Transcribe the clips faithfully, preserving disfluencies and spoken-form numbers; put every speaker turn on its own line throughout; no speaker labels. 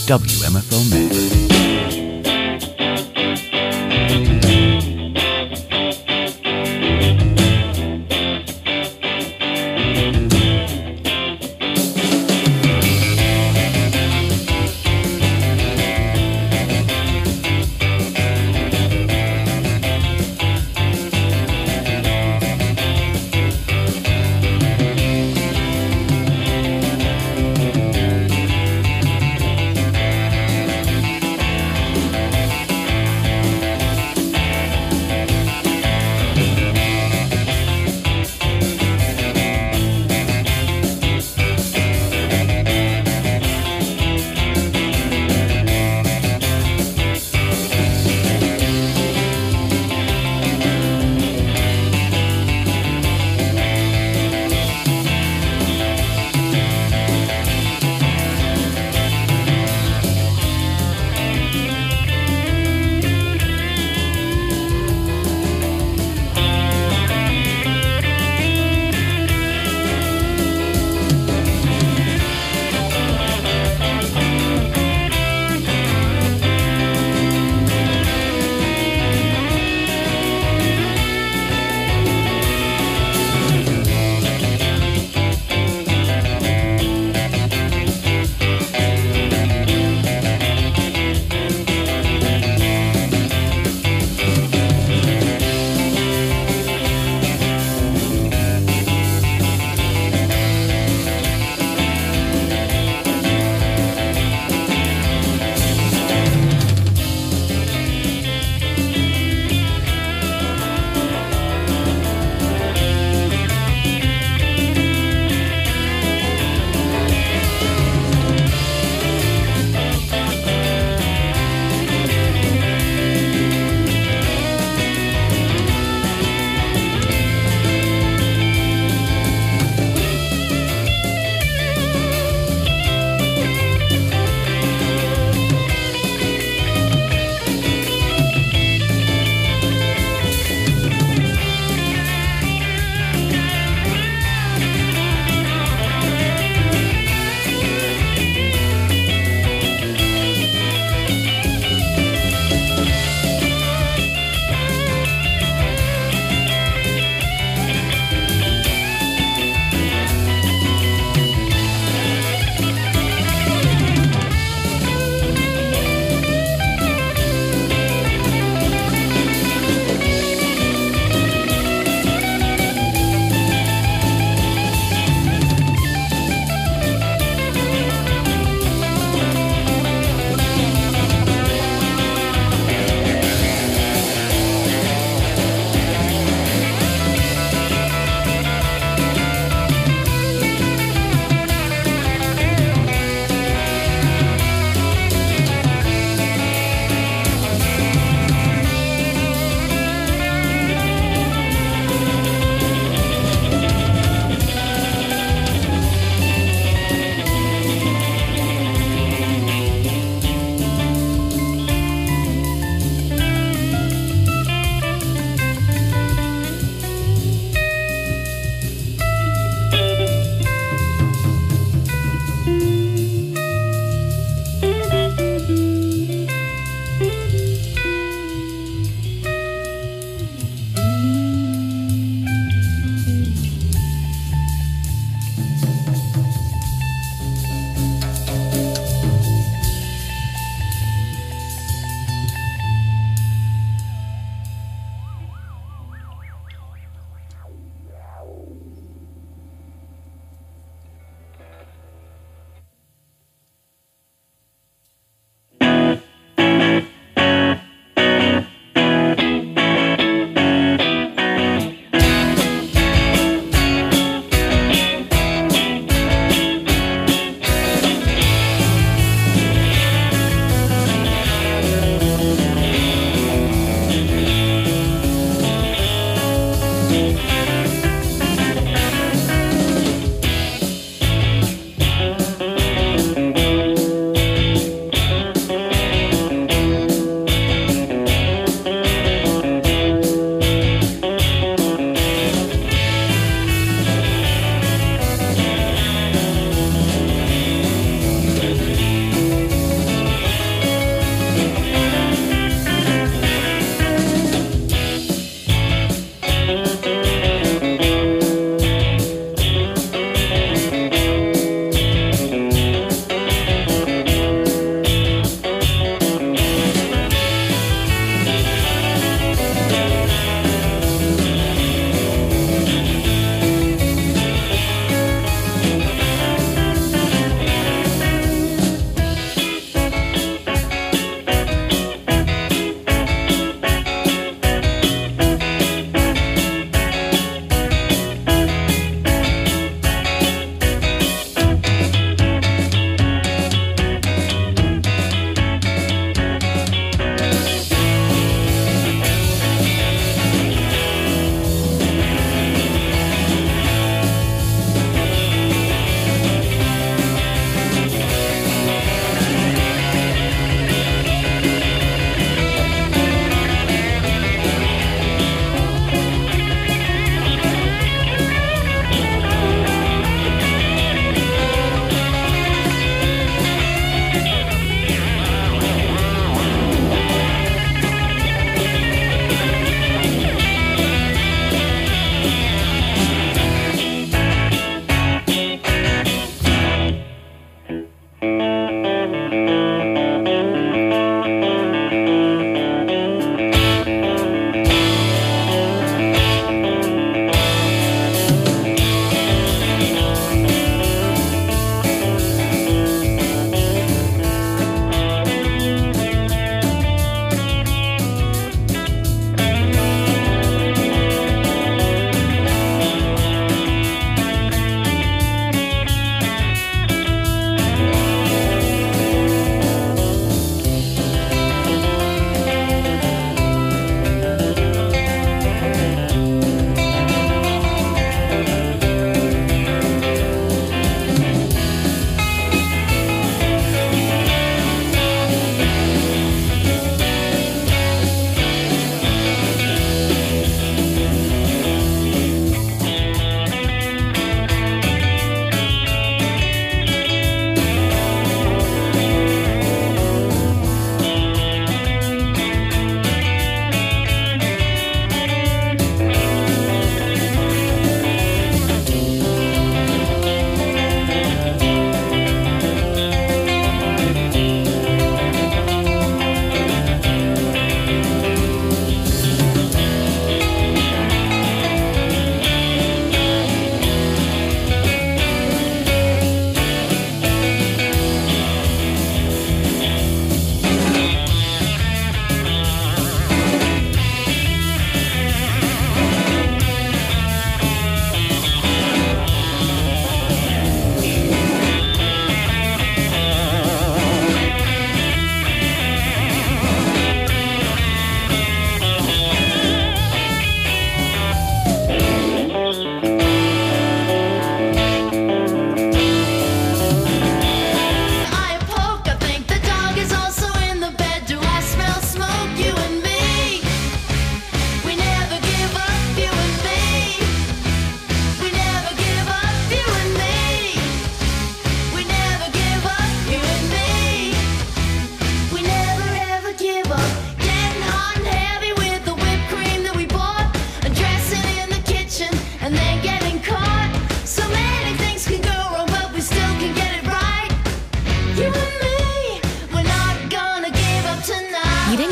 W M F O Mix.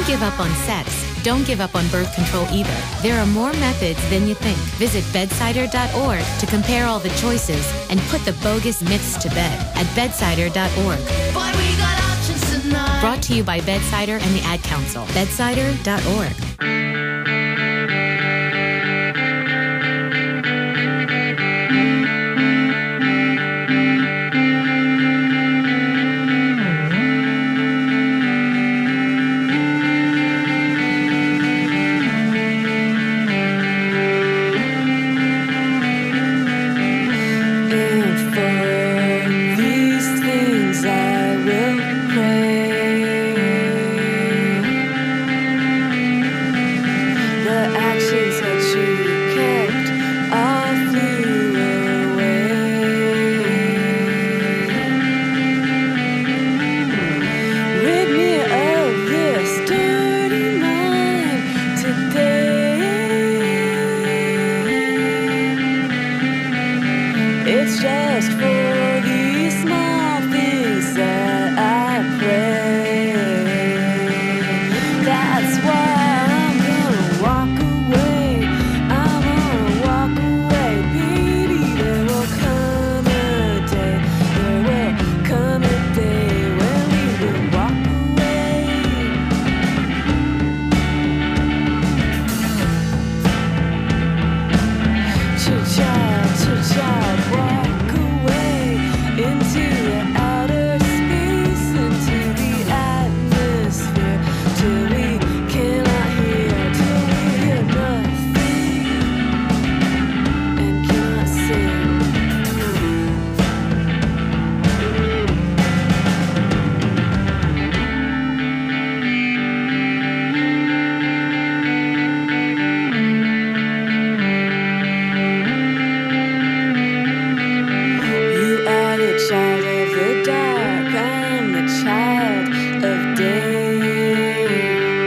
give up on sex, don't give up on birth control either. There are more methods than you think. Visit bedsider dot org to compare all the choices and put the bogus myths to bed at bedsider dot org.
Boy, we got options tonight.
Brought to you by Bedsider and the Ad Council. bedsider dot org.
It's just for these small things that I pray. That's why I'm gonna walk away. I'm gonna walk away, baby. There will come a day. There will come a day when we will walk away. Child, child, walk away into the outer space, into the atmosphere, till we cannot hear, till we hear nothing and cannot sing. Child of the dark, I'm the child of day.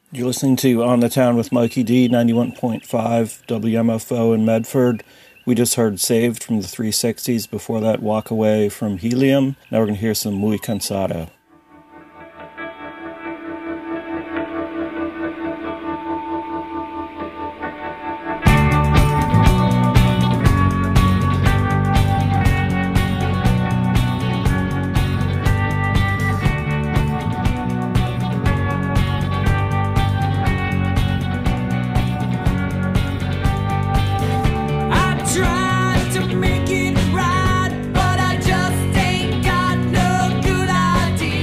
You're listening to On the Town with Mikey D, ninety-one point five W M F O in Medford. We just heard Saved from the three sixties. Before that, Walk Away from Helium. Now we're going to hear some Muy Cansado.
Tried to make it right, but I just ain't got no good idea.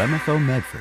M F O Medford.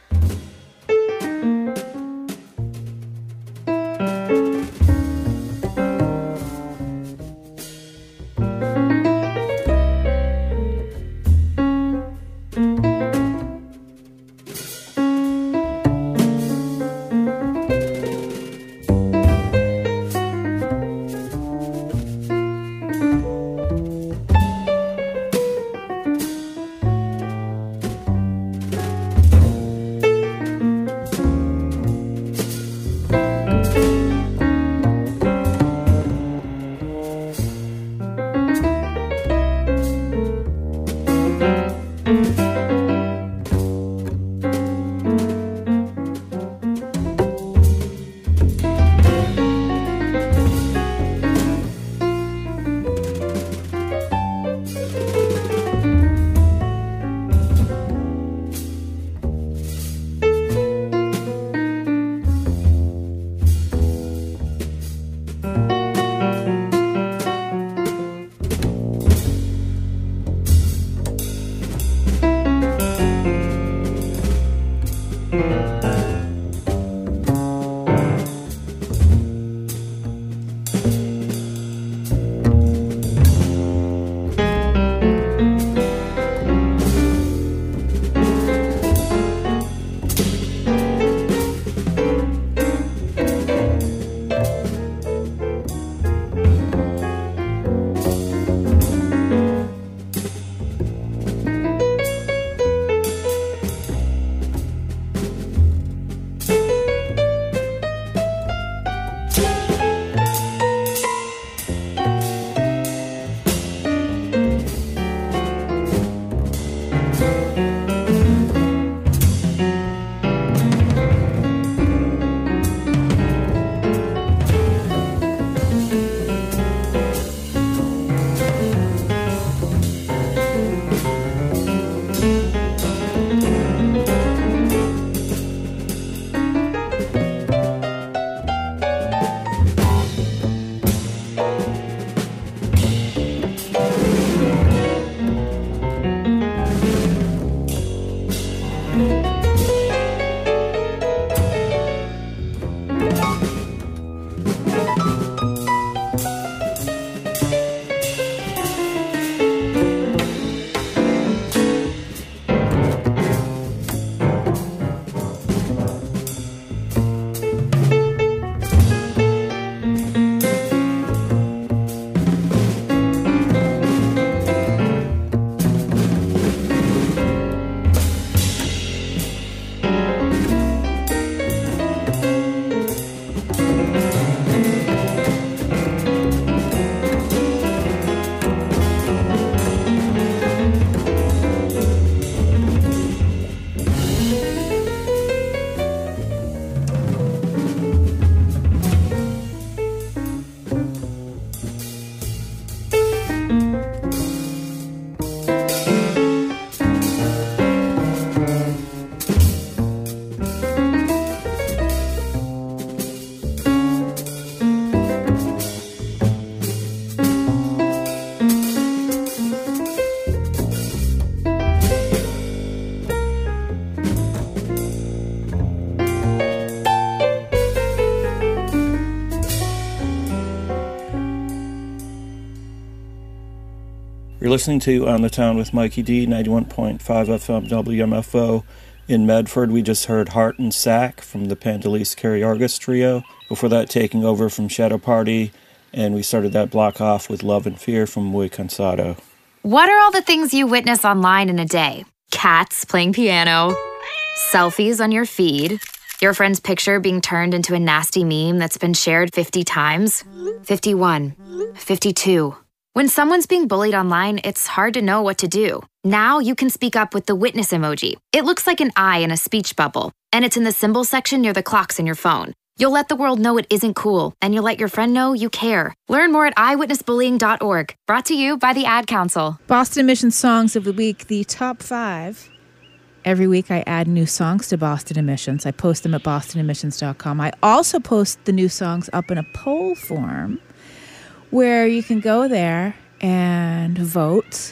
You're listening to On the Town with Mikey D, ninety-one point five F M W M F O. In Medford, we just heard Heart and Sack from the Pandalise Cariargus Trio. Before that, Taking Over from Shadow Party. And we started that block off with Love and Fear from Muy Cansado.
What are all the things you witness online in a day? Cats playing piano, selfies on your feed, your friend's picture being turned into a nasty meme that's been shared fifty times, fifty-one, fifty-two. When someone's being bullied online, it's hard to know what to do. Now you can speak up with the witness emoji. It looks like an eye in a speech bubble, and it's in the symbol section near the clocks in your phone. You'll let the world know it isn't cool, and you'll let your friend know you care. Learn more at eyewitness bullying dot org. Brought to you by the Ad Council.
Boston Admissions Songs of the Week, the top five. Every week I add new songs to Boston Admissions. I post them at boston admissions dot com. I also post the new songs up in a poll form where you can go there and vote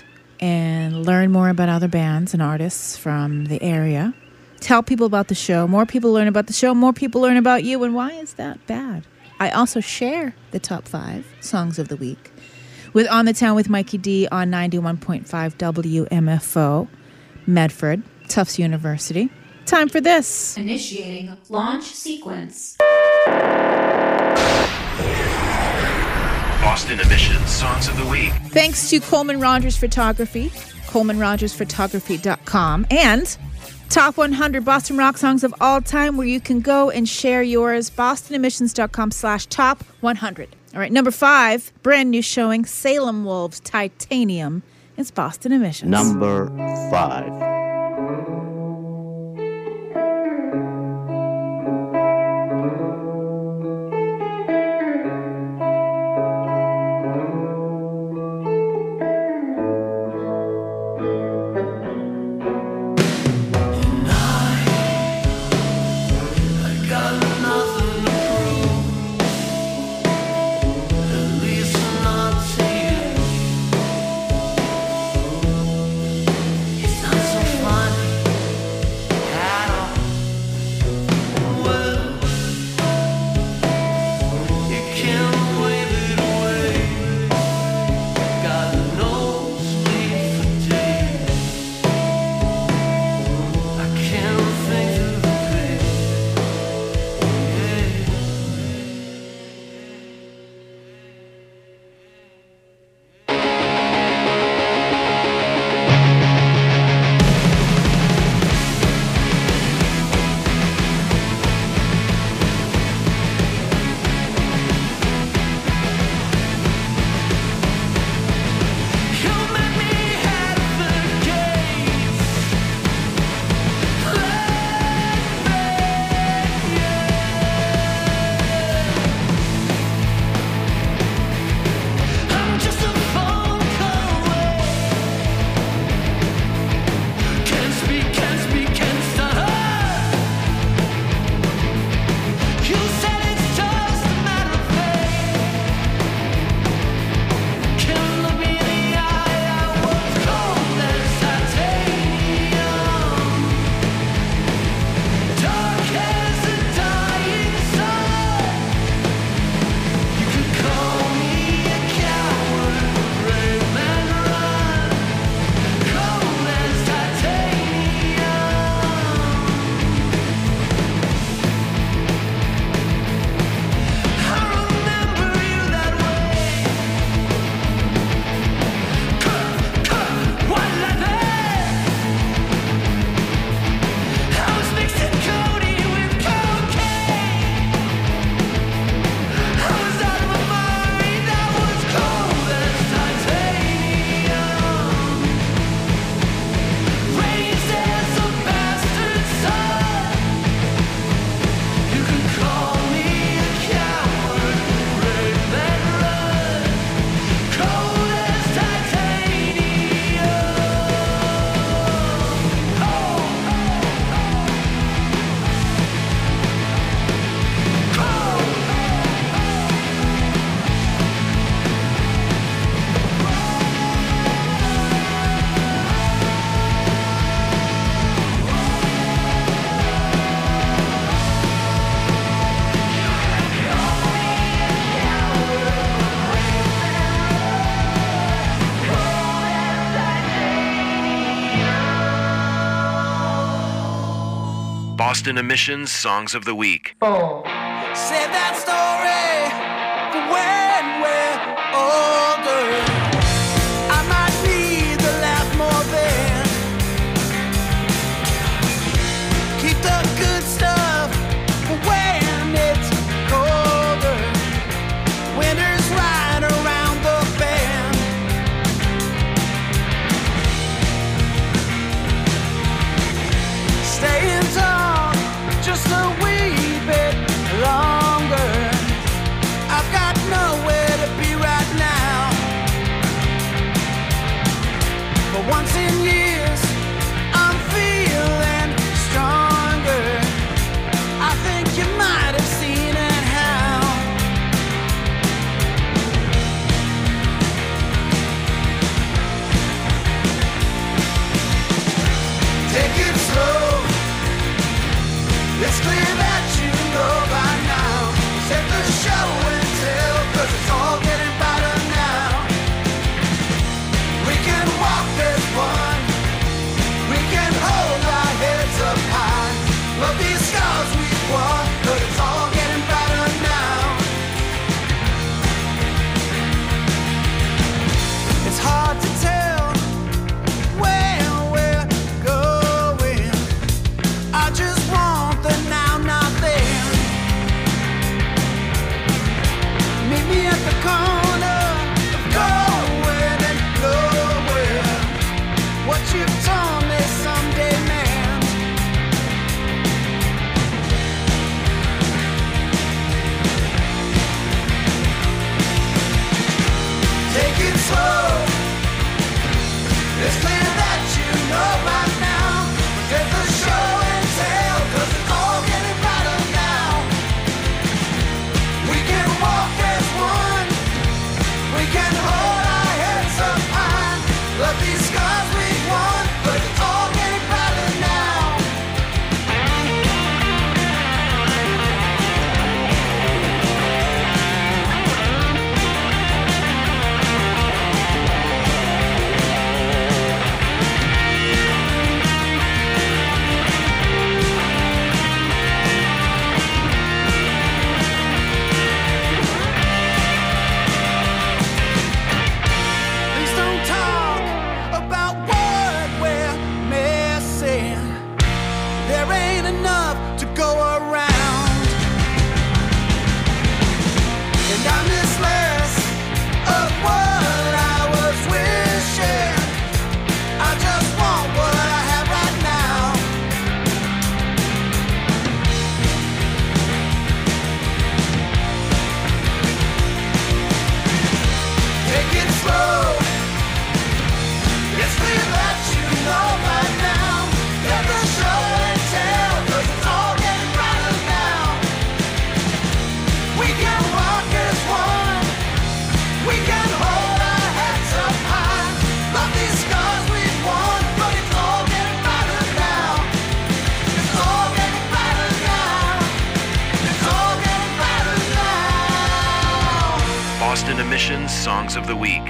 and learn more about other bands and artists from the area. Tell people about the show. More people learn about the show. More people learn about you. And why is that bad? I also share the top five songs of the week with On the Town with Mikey D on ninety-one point five W M F O, Medford, Tufts University. Time for this.
Initiating launch sequence.
Boston Emissions Songs of the Week.
Thanks to Coleman Rogers Photography, coleman rogers photography dot com, and Top one hundred Boston Rock Songs of All Time, where you can go and share yours, boston emissions dot com slash top one hundred. All right, number five, brand new showing, Salem Wolves, Titanium. It's Boston Emissions.
Number five.
Boston Emissions Songs of the Week.
Oh. Save that story for when we're older. I might need to laugh more then. Keep the good stuff for when it's colder. Winter's right around the bend. Staying tall just a wee bit longer. I've got no you told me someday, man. Take it slow. It's clear that you know by now. Get the show and tell, 'cause it's all getting better now. We can walk as one. We can hold our heads up high. Love these scars we won, but it's all getting better now. Please don't talk about what we're missing. There ain't enough to go around. And I miss less of what I was wishing. I just want what I have right now. Take it slow. It's clear that you know by now. Get the show and tell, 'cause it's all getting better now. We can walk as one. We can hold our heads up high. Love these scars we've won, but it's all getting better now. It's all getting better now. It's all getting better now.
Boston Emissions Songs of the Week.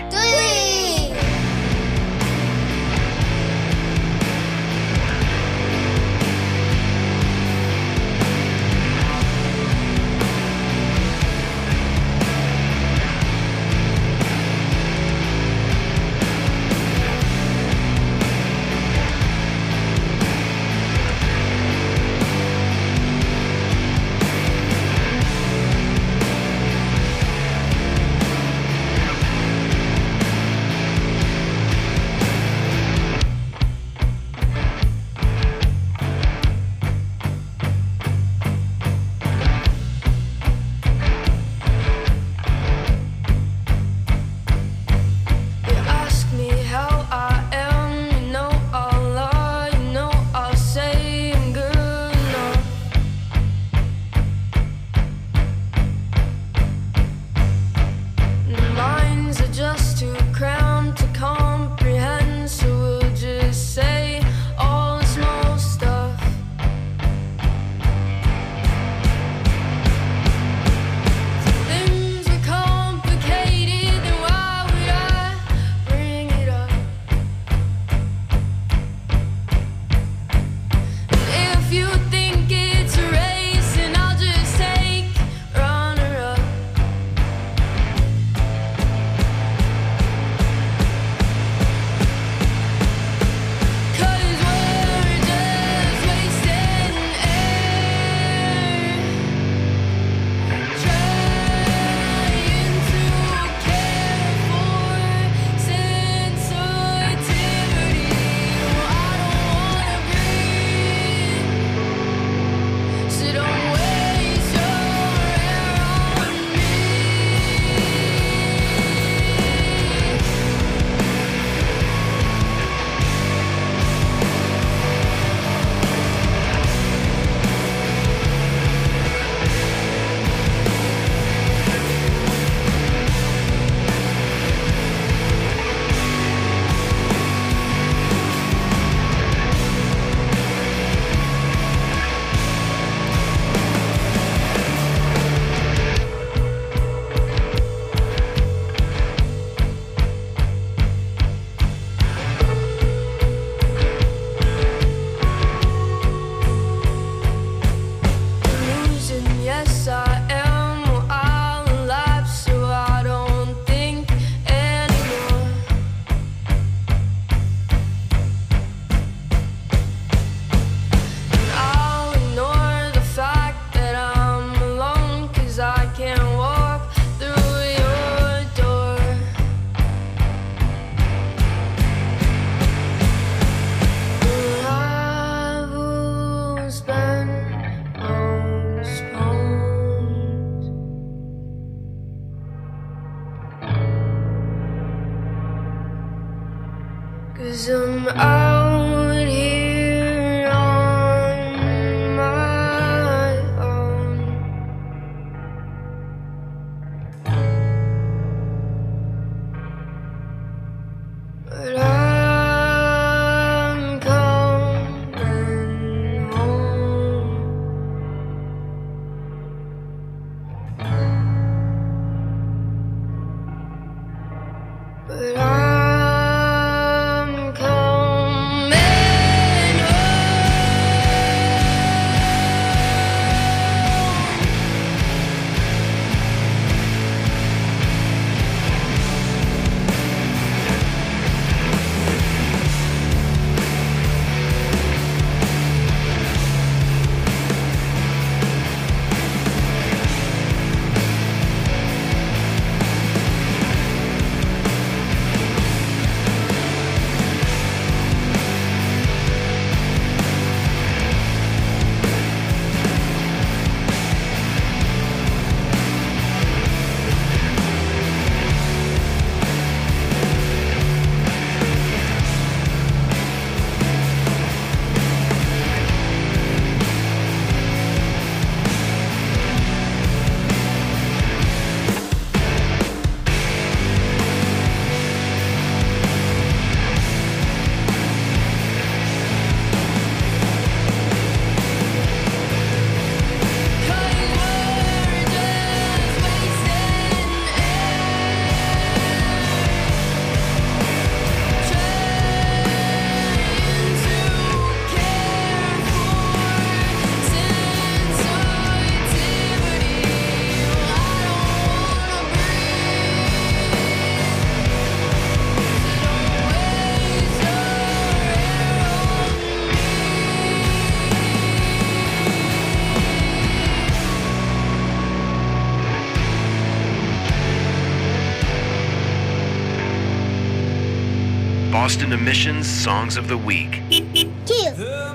Boston Emissions Songs of the Week.
The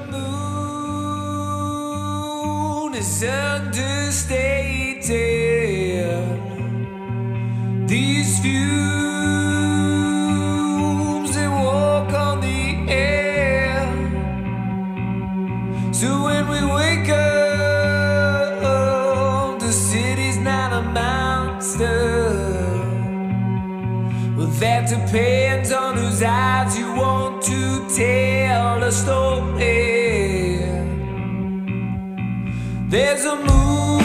moon is understated. These fumes, they walk on the air. So when we wake up, the city's not a monster. Well, that depends on whose eyes you want to tell the story. There's a moon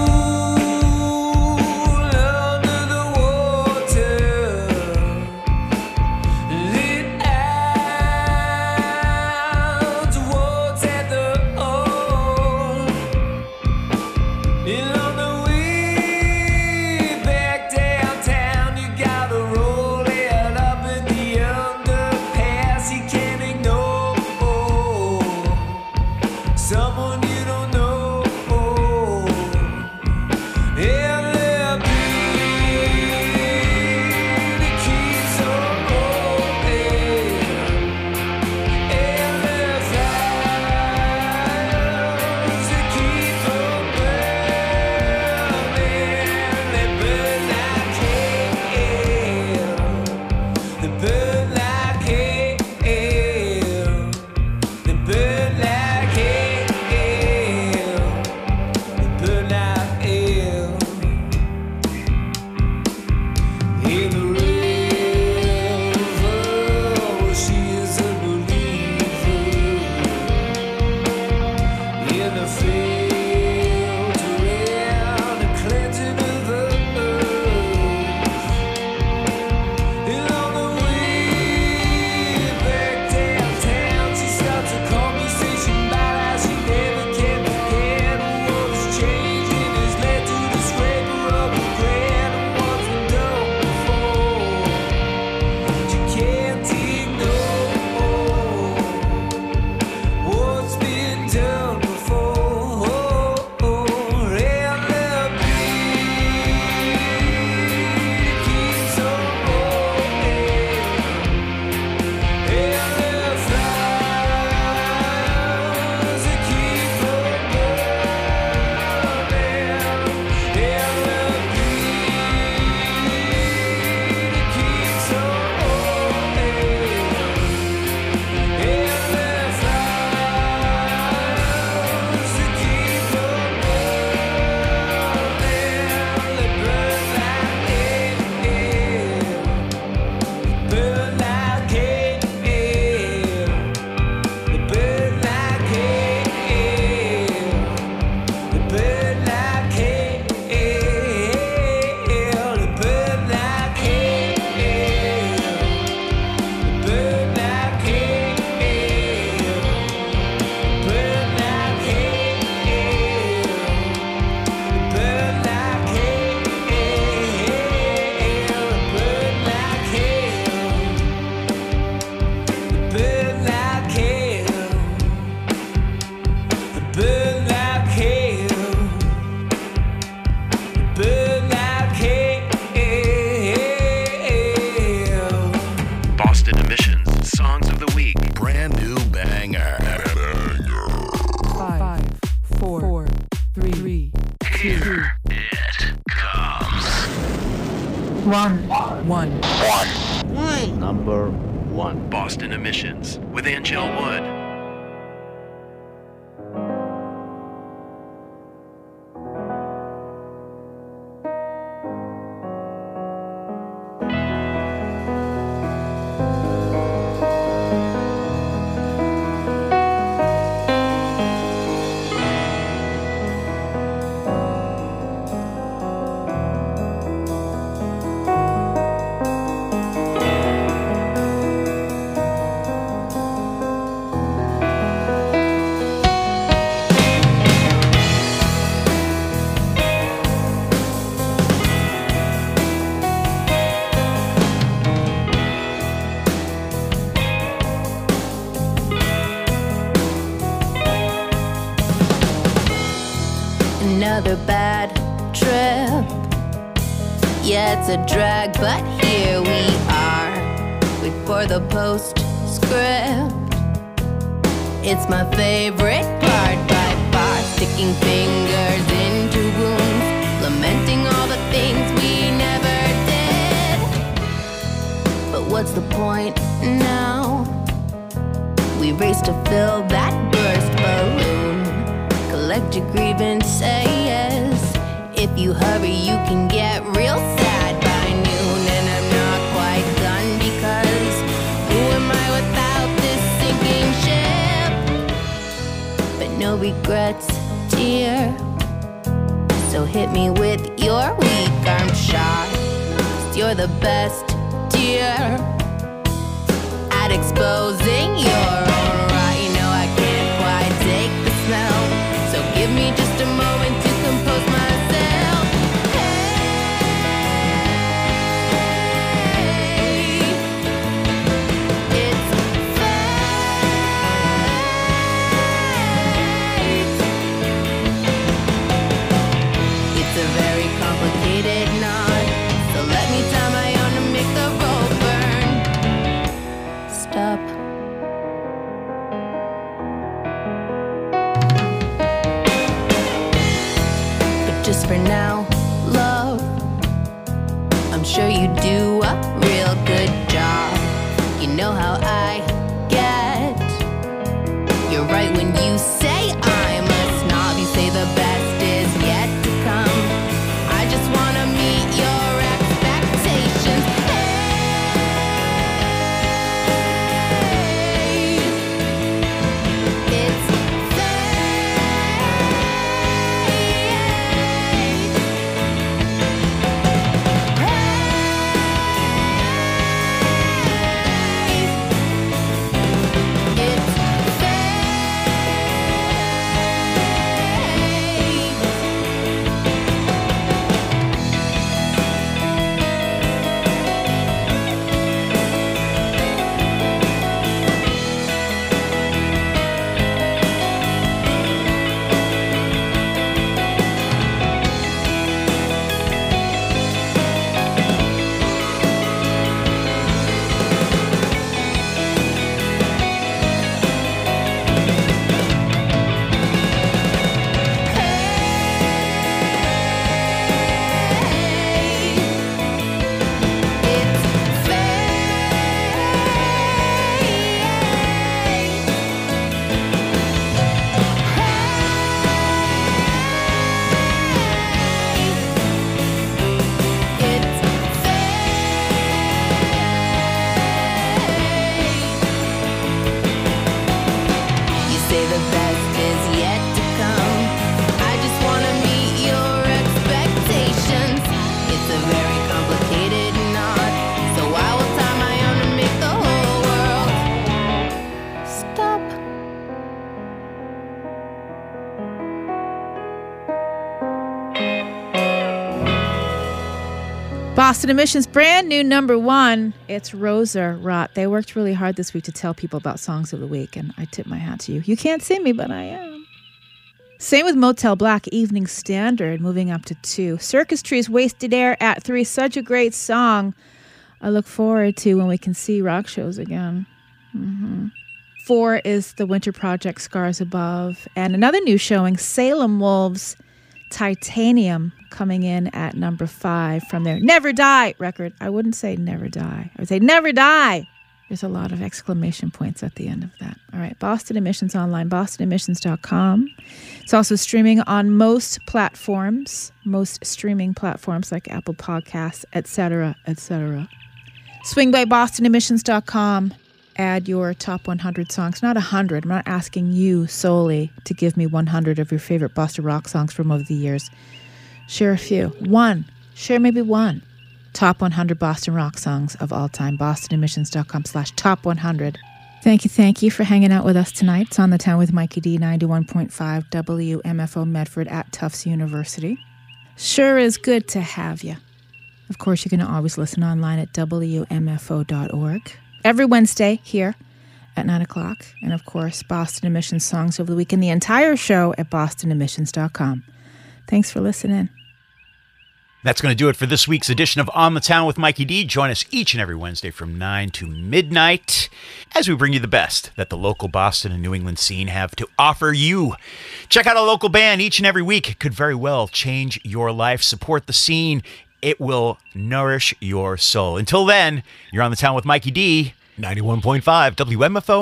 under the water, lit out towards at the hole. And on the way back downtown, you gotta roll it up in the underpass. You can't ignore someone you don't know.
One.
One.
One. Number one.
Boston Emissions with Angel Wood.
Another bad trip. Yeah, it's a drag, but here we are.
Wait for the postscript. It's my favorite part by far. Sticking fingers into wounds, lamenting all the things we never did. But what's the point now? We race to fill that burst balloon. Collect your grievances. If you hurry, you can get real sad by noon. And I'm not quite done because who am I without this sinking ship? But no regrets, dear. So hit me with your weak arm shot. 'Cause you're the best, dear, at exposing your own rot. You know I can't quite take the smell, so give me just a moment to compose myself. Hey, it's fate. It's a very complicated knot, so let me tie my own to make the rope burn. Stop. But just for now, love, I'm sure you do a real good job. You know how I get. You're right when you say I'm a snob. You say the best is yet to come. I just wanna meet your expectations. Hey, it's
Boston Emissions brand new number one. It's Rosa Rot. They worked really hard this week to tell people about songs of the week, and I tip my hat to you. You can't see me, but I am. Same with Motel Black, Evening Standard, moving up to two. Circus Trees, Wasted Air at three. Such a great song. I look forward to when we can see rock shows again. Mm-hmm. Four is The Winter Project, Scars Above. And another new showing, Salem Wolves, Titanium, coming in at number five from their Never Die record. I wouldn't say Never Die. I would say Never Die. There's a lot of exclamation points at the end of that. All right, Boston Emissions online, boston emissions dot com. It's also streaming on most platforms, most streaming platforms like Apple Podcasts, et cetera, et cetera. Swing by boston emissions dot com. Add your top one hundred songs. Not one hundred. I'm not asking you solely to give me one hundred of your favorite Boston rock songs from over the years. Share a few. One. Share maybe one. Top one hundred Boston rock songs of all time. boston emissions dot com slash top one hundred. Thank you, thank you for hanging out with us tonight. It's On the Town with Mikey D, ninety-one point five W M F O Medford at Tufts University. Sure is good to have you. Of course, you can always listen online at W M F O dot org. Every Wednesday here at nine o'clock. And of course, Boston Emissions Songs of the Week and the entire show at boston emissions dot com. Thanks for listening.
That's going to do it for this week's edition of On the Town with Mikey D. Join us each and every Wednesday from nine to midnight as we bring you the best that the local Boston and New England scene have to offer you. Check out a local band each and every week. It could very well change your life. Support the scene. It will nourish your soul. Until then, you're On the Town with Mikey D. ninety-one point five W M F O.